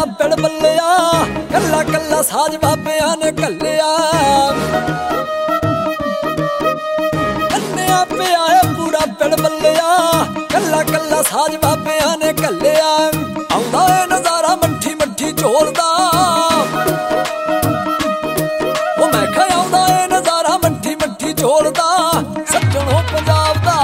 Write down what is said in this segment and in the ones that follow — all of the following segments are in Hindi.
पिड़ बल्लिया कल्ला कल्ला साज बाबिया ने कलिया अन्निया पे आया पूरा पिड़ बल्लिया कल्ला कल्ला साज बाबिया ने कलिया आउंदा है नजारा मट्ठी मट्ठी झोलदा ओ मैं कहा आउंदा है नजारा मट्ठी मट्ठी झोलदा सज्जणों पंजाब दा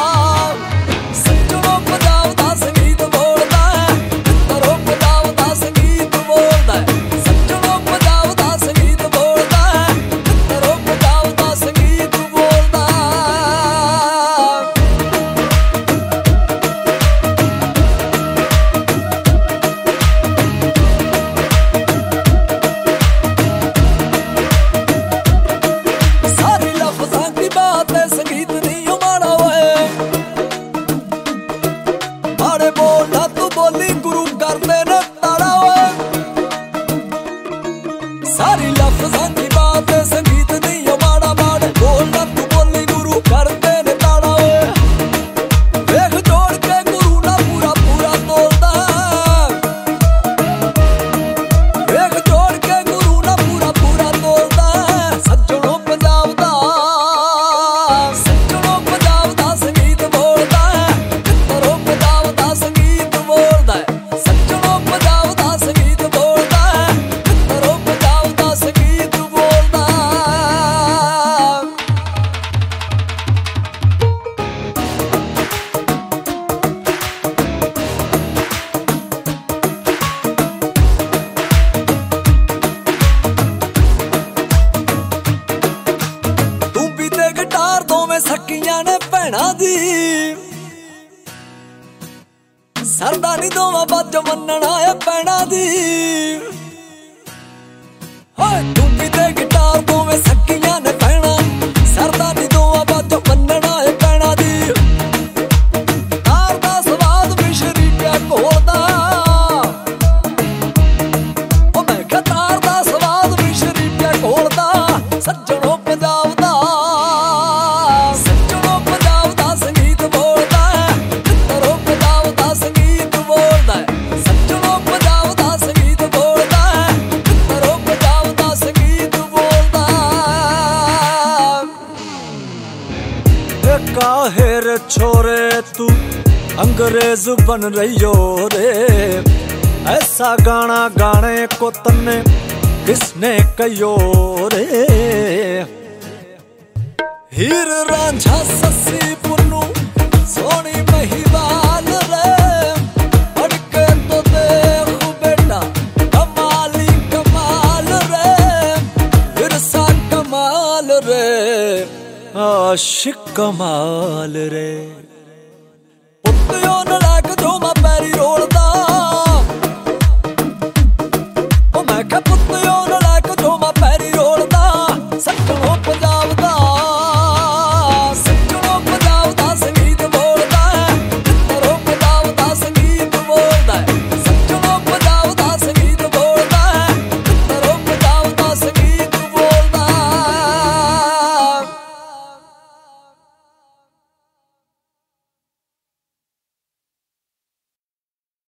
सारी लफ्ज़ां दी बात संगीत दी माड़ा माड़े बोलना तू बोली गुरु करते ने ताड़ा वेख जोड़ के गुरु ना पूरा पूरा तोलदा वेख जोड़ के गुरु ना पूरा पूरा तोलदा सज्जणों पंजाब दा संगीत बोलदा चित्तरों पंजाब दा संगीत बोलदा सज्जणों पंजाब दा संगीत बोलदा सकियां ने भैणा दी सरदानी दोवां बाजो मनना है भैणा दी तू भी ते गिटार दोवें सकियां ने भैणा सरदानी दोवां बाजो मनना है भैणा दी तार दा स्वाद मिश्री क्या घोलदा ओ मैं कहा तार दा स्वाद मिश्री क्या घोलदा सज्जणों पंजाब दा काहेर छोरे तू अंग्रेज बन रही हो रे ऐसा गाना गाने को तन्ने किसने कहियो रे हीर रांझा सस्सी पुन्नू सोनी महिवाल रे अड़के तो देख बेटा कमाली कमाल रे विरसा कमाल रे आशिक कमाल रे उत्तियों नलैक जो मैं पैरी रोलदा